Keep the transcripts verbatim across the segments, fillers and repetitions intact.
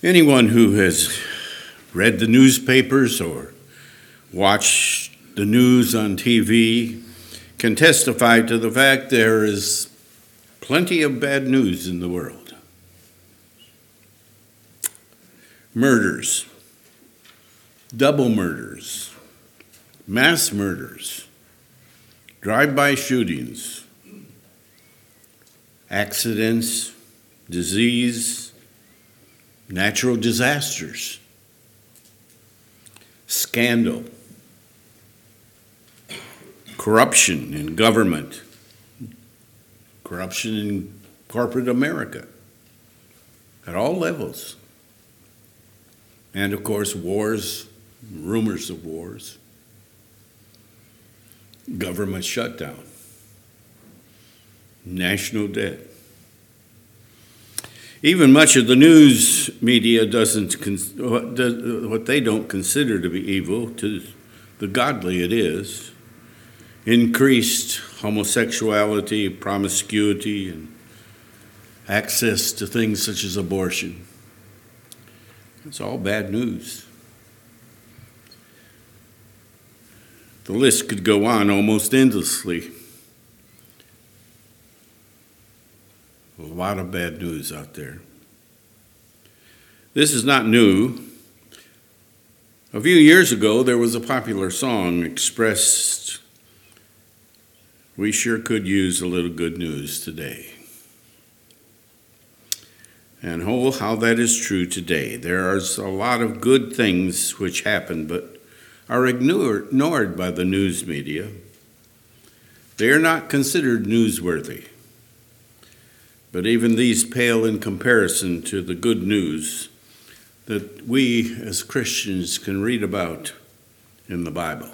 Anyone who has read the newspapers or watched the news on T V can testify to the fact there is plenty of bad news in the world. Murders, double murders, mass murders, drive-by shootings, accidents, disease, natural disasters, scandal, corruption in government, corruption in corporate America at all levels, and of course wars, rumors of wars, government shutdown, national debt. Even much of the news media doesn't, what they don't consider to be evil, to the godly it is. Increased homosexuality, promiscuity, and access to things such as abortion. It's all bad news. The list could go on almost endlessly. A lot of bad news out there. This is not new. A few years ago, there was a popular song expressed, "We sure could use a little good news today." And oh, how that is true today. There are a lot of good things which happen, but are ignored, ignored by the news media. They are not considered newsworthy. But even these pale in comparison to the good news that we as Christians can read about in the Bible.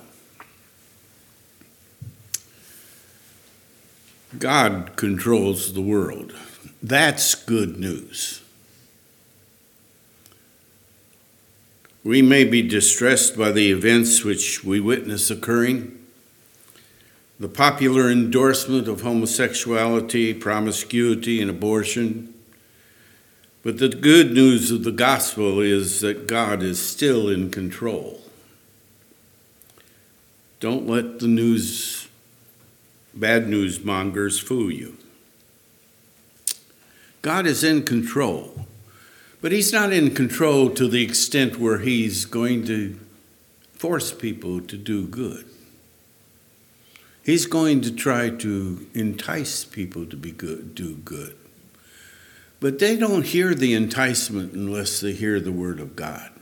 God controls the world. That's good news. We may be distressed by the events which we witness occurring. The popular endorsement of homosexuality, promiscuity, and abortion. But the good news of the gospel is that God is still in control. Don't let the news, bad news mongers fool you. God is in control, but he's not in control to the extent where he's going to force people to do good. He's going to try to entice people to be good, do good. But they don't hear the enticement unless they hear the word of God.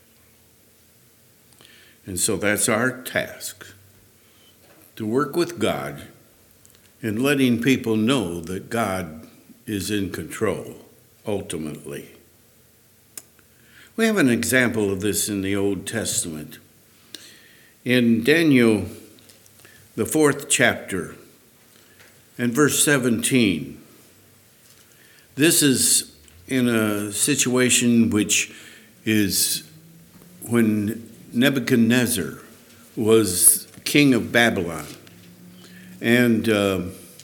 And so that's our task, to work with God in letting people know that God is in control, ultimately. We have an example of this in the Old Testament. In Daniel, the fourth chapter, and verse seventeen. This is in a situation which is when Nebuchadnezzar was king of Babylon. And uh,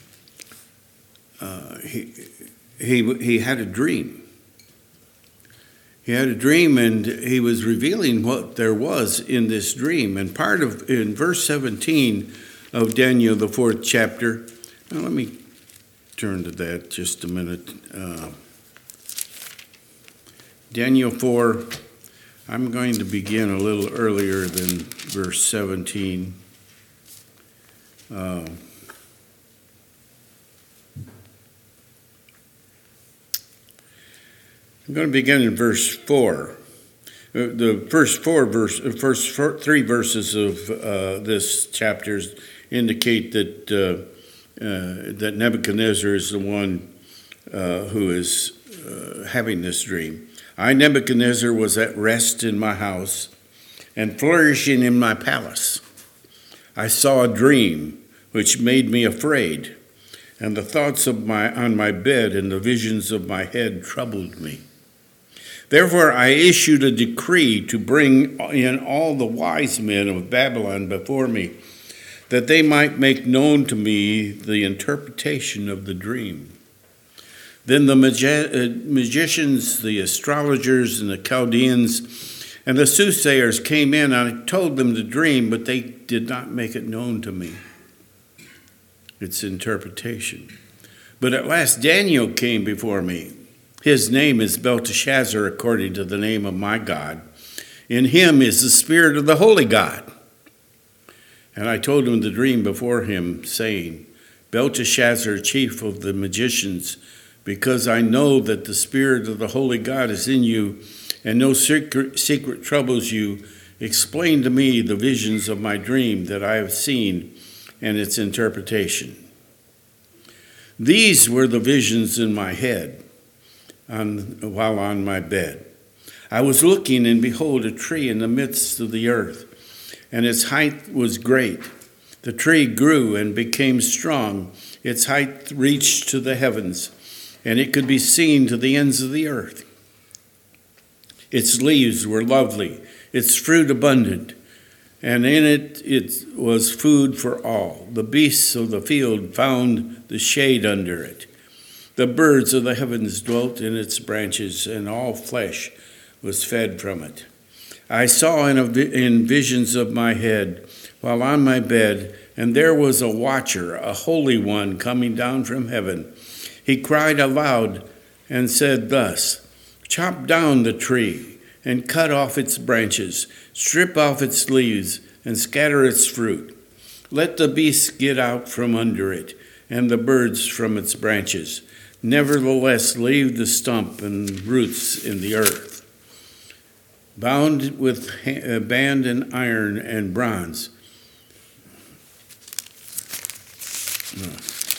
uh, he, he, he had a dream. He had a dream, and he was revealing what there was in this dream. And part of, in verse seventeen, of Daniel, the fourth chapter. Now, let me turn to that just a minute. Uh, Daniel four, I'm going to begin a little earlier than verse seventeen. Uh, I'm going to begin in verse four. The first four verse, first four, three verses of uh, this chapter indicate that uh, uh, that Nebuchadnezzar is the one uh, who is uh, having this dream. I, Nebuchadnezzar, was at rest in my house and flourishing in my palace. I saw a dream which made me afraid, and the thoughts of my on my bed and the visions of my head troubled me. Therefore I issued a decree to bring in all the wise men of Babylon before me, that they might make known to me the interpretation of the dream. Then the magi- uh, magicians, the astrologers, and the Chaldeans, and the soothsayers came in, and I told them the dream, but they did not make it known to me, its interpretation. But at last Daniel came before me. His name is Belteshazzar, according to the name of my God. In him is the spirit of the holy God. And I told him the dream before him, saying, Belteshazzar, chief of the magicians, because I know that the spirit of the holy God is in you, and no secret, secret troubles you, explain to me the visions of my dream that I have seen and its interpretation. These were the visions in my head on, while on my bed. I was looking, and behold, a tree in the midst of the earth, and its height was great. The tree grew and became strong. Its height reached to the heavens, and it could be seen to the ends of the earth. Its leaves were lovely, its fruit abundant, and in it it was food for all. The beasts of the field found the shade under it. The birds of the heavens dwelt in its branches, and all flesh was fed from it. I saw in, a, in visions of my head, while on my bed, and there was a watcher, a holy one, coming down from heaven. He cried aloud and said thus, Chop down the tree, and cut off its branches, strip off its leaves, and scatter its fruit. Let the beasts get out from under it, and the birds from its branches. Nevertheless, leave the stump and roots in the earth, bound with uh, band and iron and bronze. No.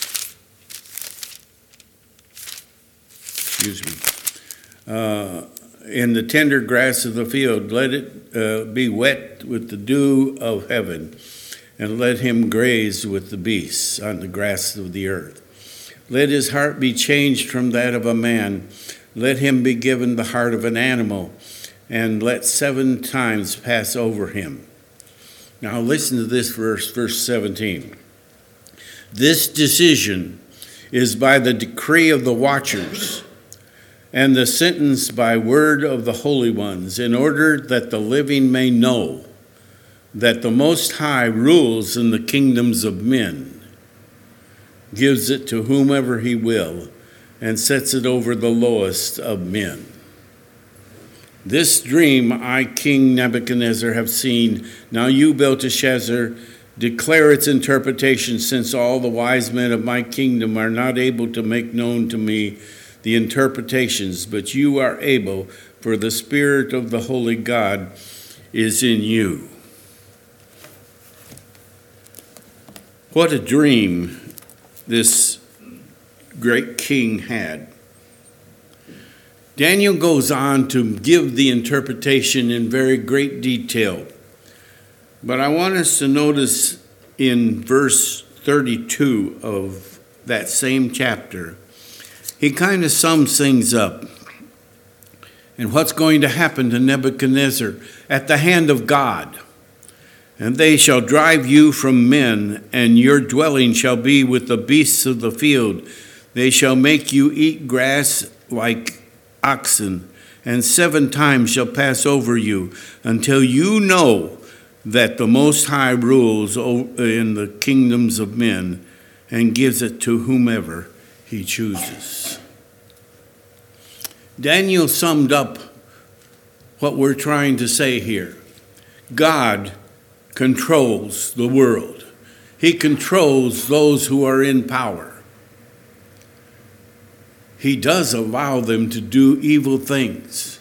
Excuse me. Uh, in the tender grass of the field, let it uh, be wet with the dew of heaven, and let him graze with the beasts on the grass of the earth. Let his heart be changed from that of a man. Let him be given the heart of an animal, and let seven times pass over him. Now listen to this verse, verse seventeen. This decision is by the decree of the watchers, and the sentence by word of the holy ones, in order that the living may know that the Most High rules in the kingdoms of men, gives it to whomever he will, and sets it over the lowest of men. This dream I, King Nebuchadnezzar, have seen. Now you, Belteshazzar, declare its interpretation, since all the wise men of my kingdom are not able to make known to me the interpretations, but you are able, for the Spirit of the Holy God is in you. What a dream this great king had. Daniel goes on to give the interpretation in very great detail. But I want us to notice in verse thirty-two of that same chapter, he kind of sums things up. And what's going to happen to Nebuchadnezzar at the hand of God? And they shall drive you from men, and your dwelling shall be with the beasts of the field. They shall make you eat grass like oxen, and seven times shall pass over you, until you know that the Most High rules in the kingdoms of men, and gives it to whomever he chooses. Daniel summed up what we're trying to say here. God controls the world. He controls those who are in power. He does allow them to do evil things,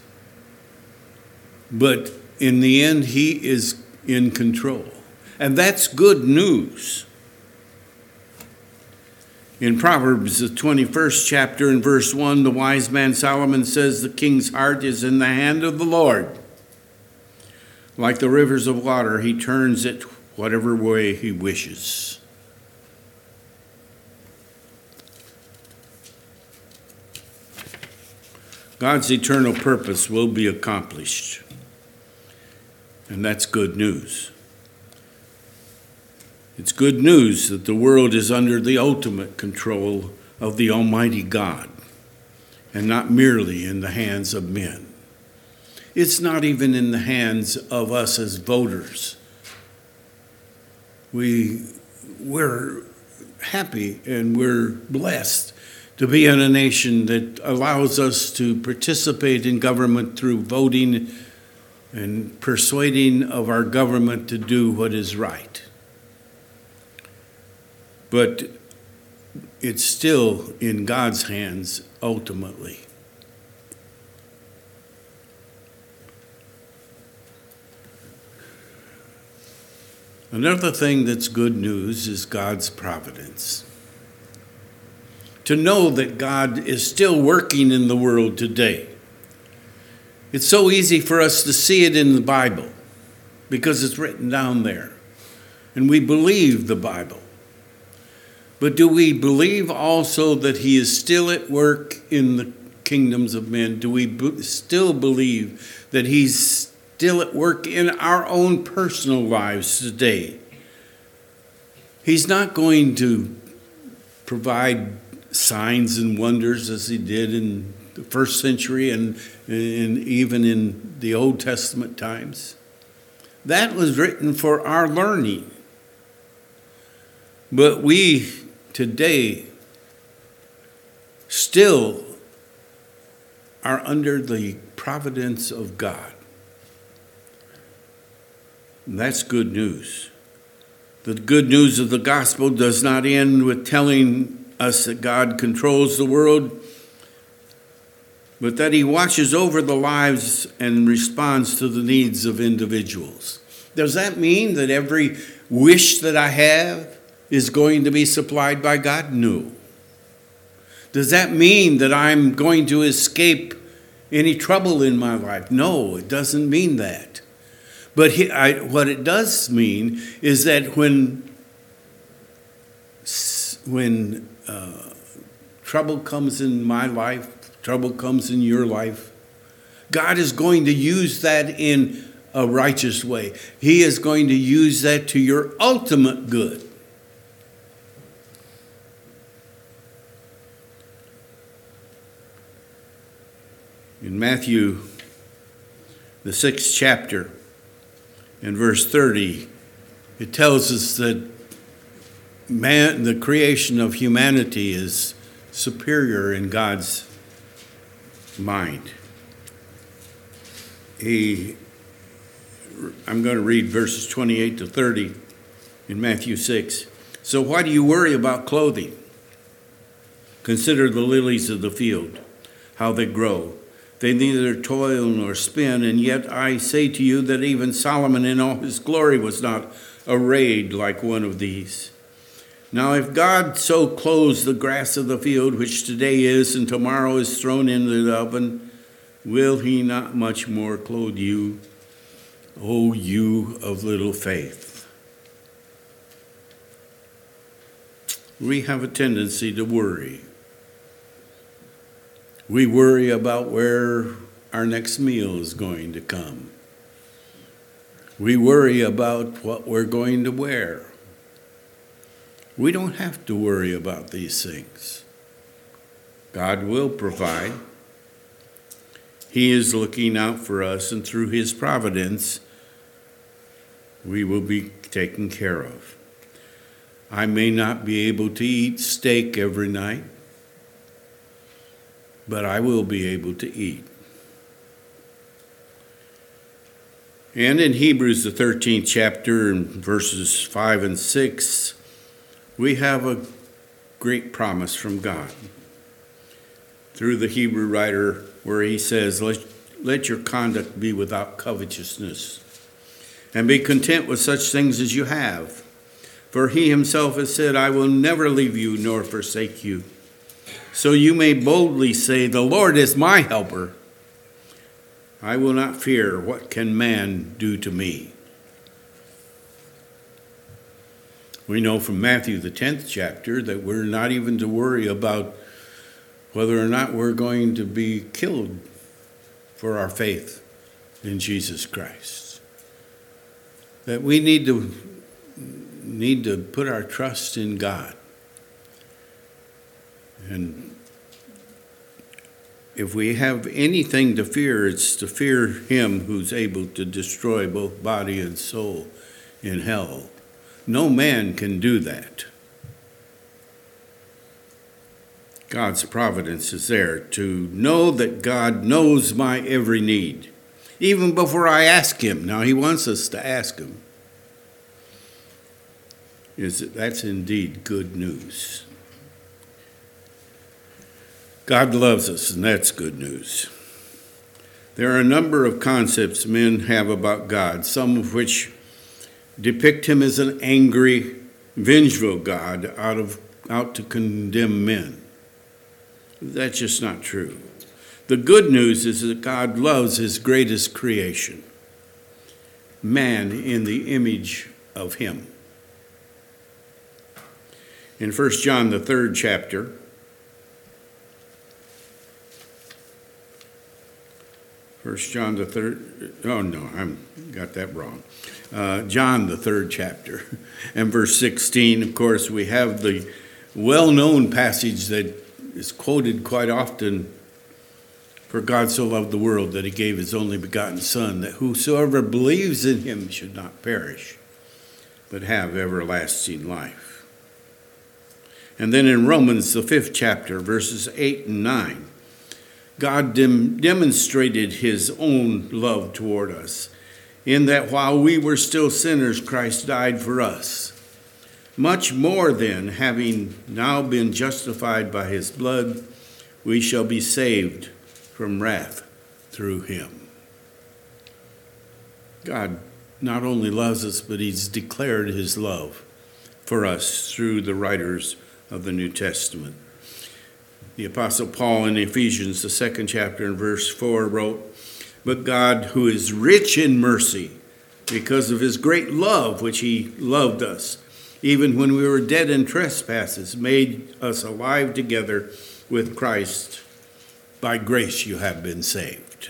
but in the end, he is in control. And that's good news. In Proverbs, the twenty-first chapter, in verse one, the wise man Solomon says, the king's heart is in the hand of the Lord. Like the rivers of water, he turns it whatever way he wishes. God's eternal purpose will be accomplished. And that's good news. It's good news that the world is under the ultimate control of the Almighty God. and not merely in the hands of men. It's not even in the hands of us as voters. We, we're happy and we're blessed to be in a nation that allows us to participate in government through voting and persuading of our government to do what is right. But it's still in God's hands ultimately. Another thing that's good news is God's providence. To know that God is still working in the world today. It's so easy for us to see it in the Bible because it's written down there. And we believe the Bible. But do we believe also that he is still at work in the kingdoms of men? Do we b- still believe that he's still at work in our own personal lives today? He's not going to provide signs and wonders as he did in the first century and, and even in the Old Testament times. That was written for our learning. But we today still are under the providence of God. And that's good news. The good news of the gospel does not end with telling us that God controls the world, but that he watches over the lives and responds to the needs of individuals. Does that mean that every wish that I have is going to be supplied by God? No. Does that mean that I'm going to escape any trouble in my life? No, it doesn't mean that. But he, I, what it does mean is that when, when uh, trouble comes in my life, trouble comes in your life, God is going to use that in a righteous way. He is going to use that to your ultimate good. In Matthew, the sixth chapter, in verse thirty, it tells us that man, the creation of humanity is superior in God's mind. He, I'm going to read verses twenty-eight to thirty in Matthew six. So why do you worry about clothing? Consider the lilies of the field, how they grow. They neither toil nor spin, and yet I say to you that even Solomon in all his glory was not arrayed like one of these. Now if God so clothes the grass of the field, which today is and tomorrow is thrown into the oven, will he not much more clothe you, O you of little faith? We have a tendency to worry. We worry about where our next meal is going to come. We worry about what we're going to wear. We don't have to worry about these things. God will provide. He is looking out for us, and through his providence, we will be taken care of. I may not be able to eat steak every night, but I will be able to eat. And in Hebrews, the thirteenth chapter, and verses five and six, we have a great promise from God through the Hebrew writer, where he says, let, let your conduct be without covetousness, and be content with such things as you have. For he himself has said, I will never leave you nor forsake you. So you may boldly say, the Lord is my helper. I will not fear. What can man do to me? We know from Matthew, the tenth chapter, that we're not even to worry about whether or not we're going to be killed for our faith in Jesus Christ. That we need to, need to put our trust in God. And if we have anything to fear, it's to fear him who's able to destroy both body and soul in hell. No man can do that. God's providence is there to know that God knows my every need, even before I ask him. Now, he wants us to ask him. Is that that's indeed good news. God loves us, and that's good news. There are a number of concepts men have about God, some of which depict him as an angry, vengeful God out of out to condemn men. That's just not true. The good news is that God loves his greatest creation, man in the image of him. In First John, the third chapter, First John, the third, oh no, I got that wrong. Uh, John, the third chapter, and verse sixteen, of course, we have the well-known passage that is quoted quite often. For God so loved the world that he gave his only begotten Son, that whosoever believes in him should not perish, but have everlasting life. And then in Romans, the fifth chapter, verses eight and nine, God dem- demonstrated his own love toward us, in that while we were still sinners, Christ died for us. Much more then, having now been justified by his blood, we shall be saved from wrath through him. God not only loves us, but he's declared his love for us through the writers of the New Testament. The Apostle Paul in Ephesians, the second chapter and verse four, wrote, "But God, who is rich in mercy, because of his great love which he loved us, even when we were dead in trespasses, made us alive together with Christ. By grace you have been saved."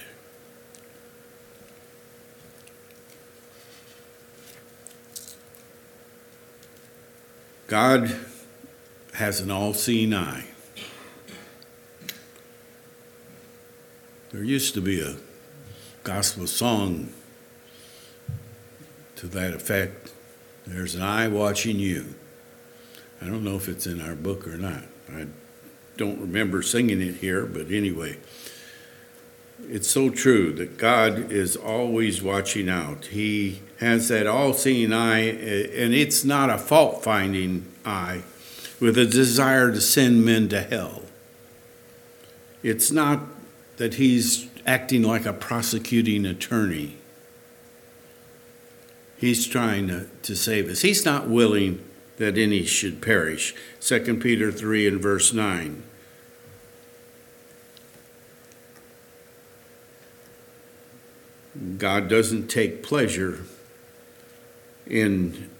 God has an all-seeing eye. There used to be a gospel song to that effect. There's an eye watching you. I don't know if it's in our book or not. I don't remember singing it here, but anyway, it's so true that God is always watching out. He has that all-seeing eye, and it's not a fault-finding eye with a desire to send men to hell. It's not that he's acting like a prosecuting attorney. He's trying to, to save us. He's not willing that any should perish. Second Peter three and verse nine. God doesn't take pleasure in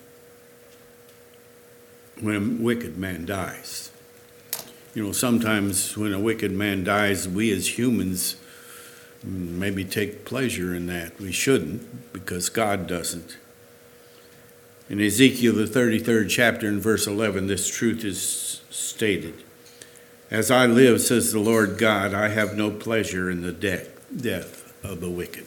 when a wicked man dies. You know, sometimes when a wicked man dies, we as humans maybe take pleasure in that. We shouldn't, because God doesn't. In Ezekiel, the thirty-third chapter and verse eleven, this truth is stated. "As I live, says the Lord God, I have no pleasure in the de- death of the wicked."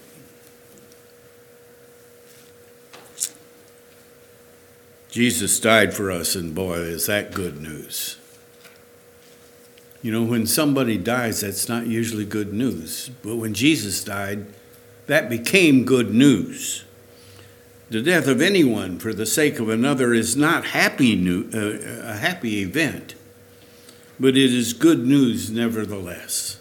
Jesus died for us, and boy, is that good news. You know, when somebody dies, that's not usually good news. But when Jesus died, that became good news. The death of anyone for the sake of another is not happy new, uh, a happy event, but it is good news nevertheless.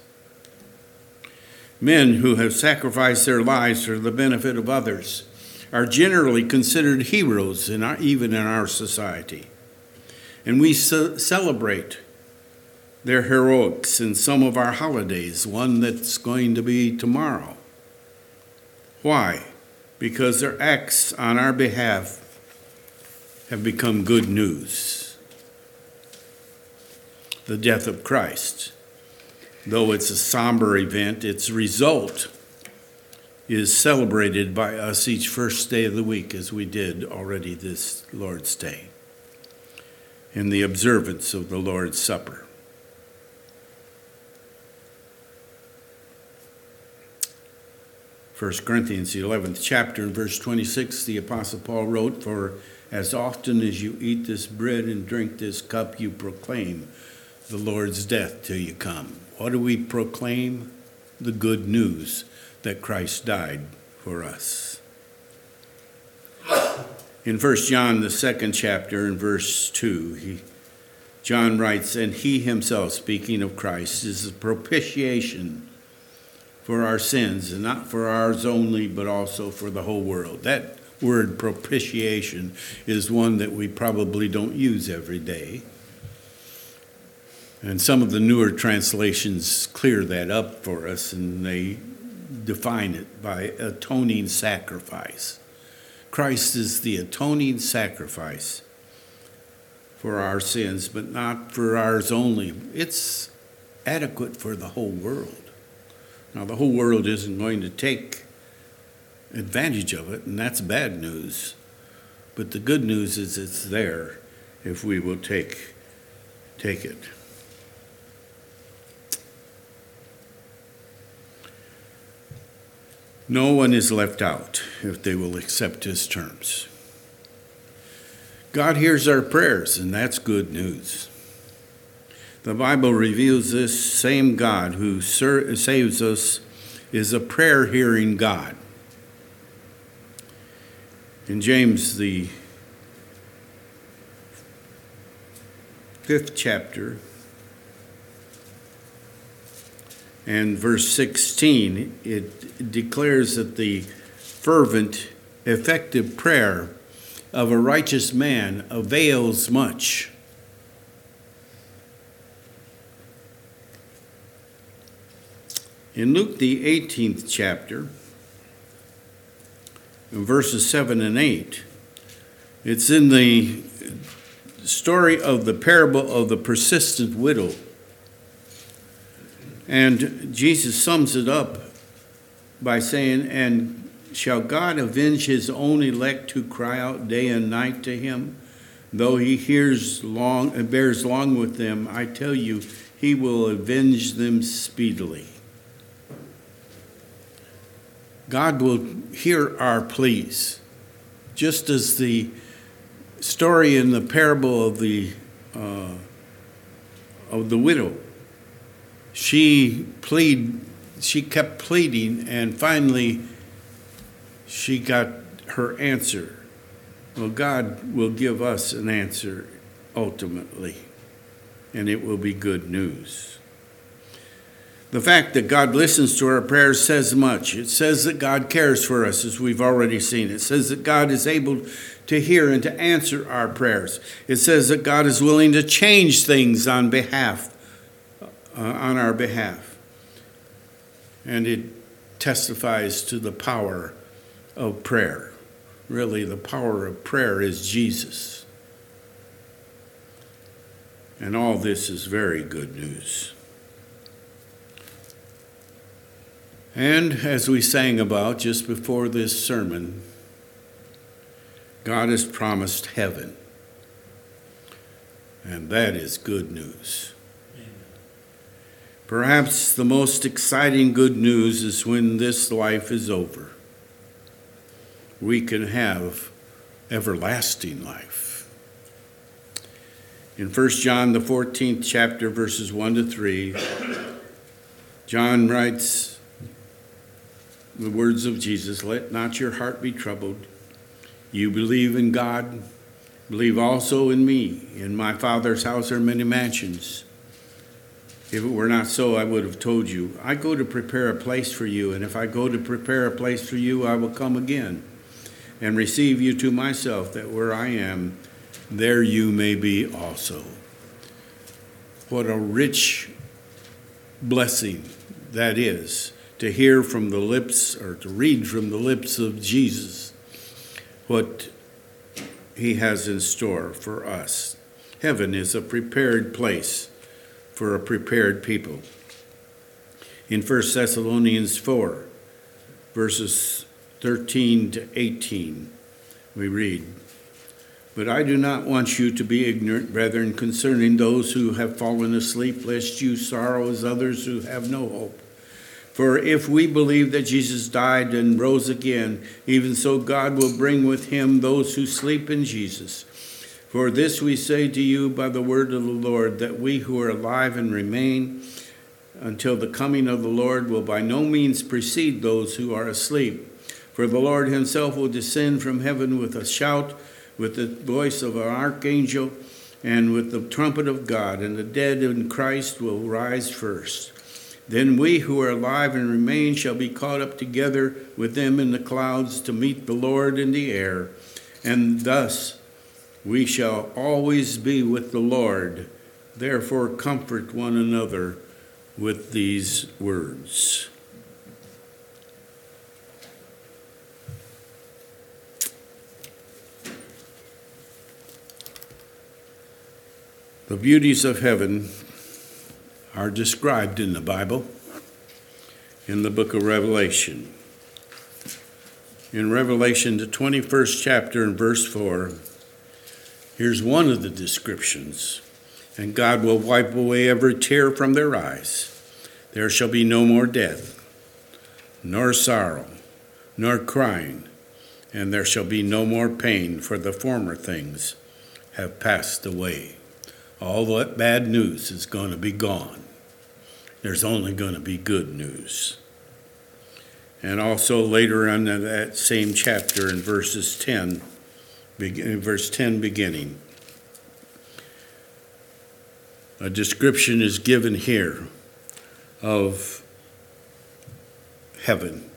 Men who have sacrificed their lives for the benefit of others are generally considered heroes, in our, even in our society. And we ce- celebrate their heroics in some of our holidays, one that's going to be tomorrow. Why? Because their acts on our behalf have become good news. The death of Christ, though it's a somber event, its result is celebrated by us each first day of the week, as we did already this Lord's Day, in the observance of the Lord's Supper. First Corinthians, the eleventh chapter, in verse twenty-six, the Apostle Paul wrote, "For as often as you eat this bread and drink this cup, you proclaim the Lord's death till you come." What do we proclaim? The good news that Christ died for us. In First John, the second chapter, in verse two, he, John writes, "And he himself," speaking of Christ, "is the propitiation for our sins, and not for ours only, but also for the whole world." That word propitiation is one that we probably don't use every day. And some of the newer translations clear that up for us, and they define it by atoning sacrifice. Christ is the atoning sacrifice for our sins, but not for ours only. It's adequate for the whole world. Now, the whole world isn't going to take advantage of it, and that's bad news. But the good news is it's there if we will take, take it. No one is left out if they will accept his terms. God hears our prayers, and that's good news. The Bible reveals this same God who ser- saves us is a prayer-hearing God. In James, the fifth chapter, and verse sixteen, it declares that the fervent, effective prayer of a righteous man avails much. In Luke, the eighteenth chapter, in verses seven and eight, it's in the story of the parable of the persistent widow. And Jesus sums it up by saying, "And shall God avenge his own elect who cry out day and night to him? Though he hears long and bears long with them, I tell you, he will avenge them speedily." God will hear our pleas, just as the story in the parable of the uh, of the widow. She plead, she kept pleading, and finally she got her answer. Well, God will give us an answer ultimately, and it will be good news. The fact that God listens to our prayers says much. It says that God cares for us, as we've already seen. It says that God is able to hear and to answer our prayers. It says that God is willing to change things on behalf, uh, on our behalf. And it testifies to the power of prayer. Really, the power of prayer is Jesus. And all this is very good news. And as we sang about just before this sermon, God has promised heaven. And that is good news. Amen. Perhaps the most exciting good news is when this life is over. We can have everlasting life. In First John, the fourteenth chapter, verses one to three, John writes the words of Jesus, "Let not your heart be troubled. You believe in God, believe also in me. In my Father's house are many mansions. If it were not so, I would have told you. I go to prepare a place for you, and if I go to prepare a place for you, I will come again and receive you to myself, that where I am, there you may be also." What a rich blessing that is, to hear from the lips, or to read from the lips of Jesus what he has in store for us. Heaven is a prepared place for a prepared people. In First Thessalonians four, verses thirteen to eighteen, we read, "But I do not want you to be ignorant, brethren, concerning those who have fallen asleep, lest you sorrow as others who have no hope. For if we believe that Jesus died and rose again, even so God will bring with him those who sleep in Jesus. For this we say to you by the word of the Lord, that we who are alive and remain until the coming of the Lord will by no means precede those who are asleep. For the Lord himself will descend from heaven with a shout, with the voice of an archangel, and with the trumpet of God, and the dead in Christ will rise first. Then we who are alive and remain shall be caught up together with them in the clouds to meet the Lord in the air, and thus we shall always be with the Lord. Therefore comfort one another with these words. The beauties of heaven are described in the Bible, in the book of Revelation. In Revelation, the twenty-first chapter and verse four, here's one of the descriptions. And God will wipe away every tear from their eyes. There shall be no more death, nor sorrow, nor crying, and there shall be no more pain, for the former things have passed away. All that bad news is going to be gone. There's only going to be good news. And also later on in that same chapter in verses ten, verse ten beginning, a description is given here of heaven.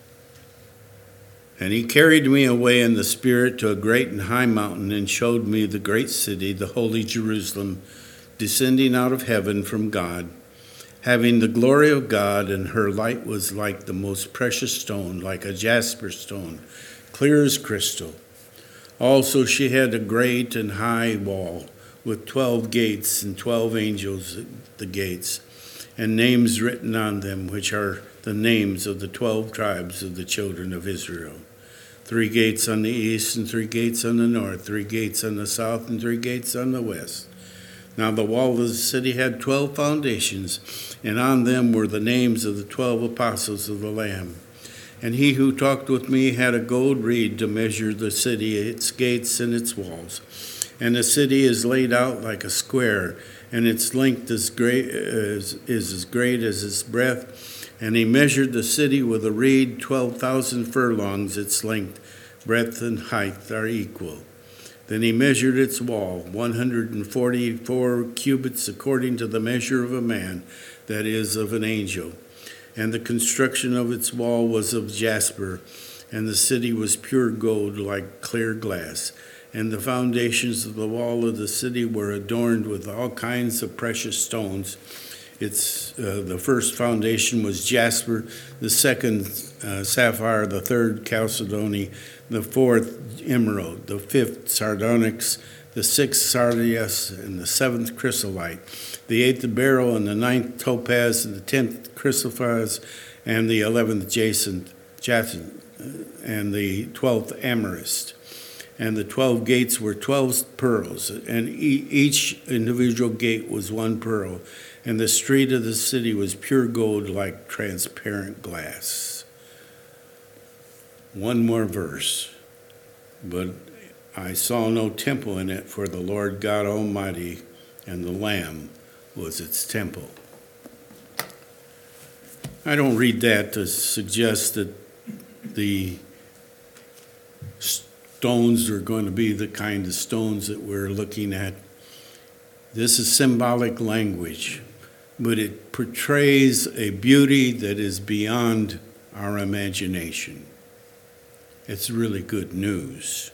And he carried me away in the Spirit to a great and high mountain and showed me the great city, the holy Jerusalem, descending out of heaven from God, having the glory of God, and her light was like the most precious stone, like a jasper stone, clear as crystal. Also she had a great and high wall with twelve gates and twelve angels at the gates, and names written on them, which are the names of the twelve tribes of the children of Israel. Three gates on the east and three gates on the north, three gates on the south and three gates on the west. Now the wall of the city had twelve foundations, and on them were the names of the twelve apostles of the Lamb. And he who talked with me had a gold reed to measure the city, its gates and its walls. And the city is laid out like a square, and its length is great is, is as great as its breadth. And he measured the city with a reed, twelve thousand furlongs its length, breadth and height are equal. Then he measured its wall, one hundred forty-four cubits according to the measure of a man, that is, of an angel. And the construction of its wall was of jasper, and the city was pure gold like clear glass. And the foundations of the wall of the city were adorned with all kinds of precious stones. It's uh, the first foundation was jasper, the second uh, sapphire, the third chalcedony, the fourth emerald, the fifth sardonyx, the sixth sardius, and the seventh chrysolite, the eighth beryl, and the ninth topaz, and the tenth chrysoprase, and the eleventh jacinth, jacinth, and the twelfth amethyst. And the twelve gates were twelve pearls, and e- each individual gate was one pearl. And the street of the city was pure gold like transparent glass. One more verse. But I saw no temple in it, for the Lord God Almighty and the Lamb was its temple. I don't read that to suggest that the stones are going to be the kind of stones that we're looking at. This is symbolic language, but it portrays a beauty that is beyond our imagination. It's really good news.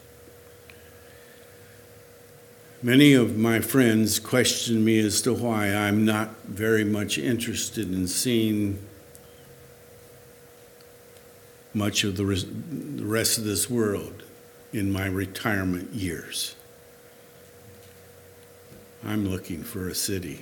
Many of my friends question me as to why I'm not very much interested in seeing much of the rest of this world in my retirement years. I'm looking for a city.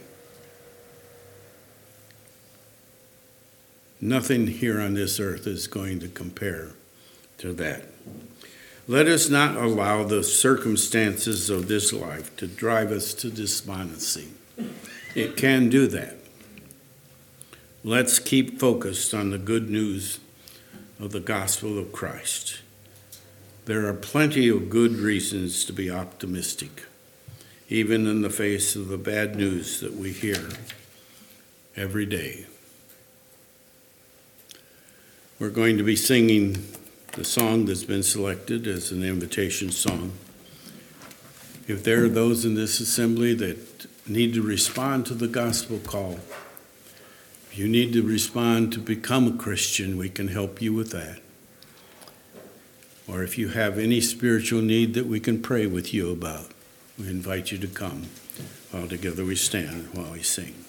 Nothing here on this earth is going to compare to that. Let us not allow the circumstances of this life to drive us to despondency. It can do that. Let's keep focused on the good news of the gospel of Christ. There are plenty of good reasons to be optimistic, even in the face of the bad news that we hear every day. We're going to be singing the song that's been selected as an invitation song. If there are those in this assembly that need to respond to the gospel call, if you need to respond to become a Christian, we can help you with that. Or if you have any spiritual need that we can pray with you about, we invite you to come. While together we stand while we sing.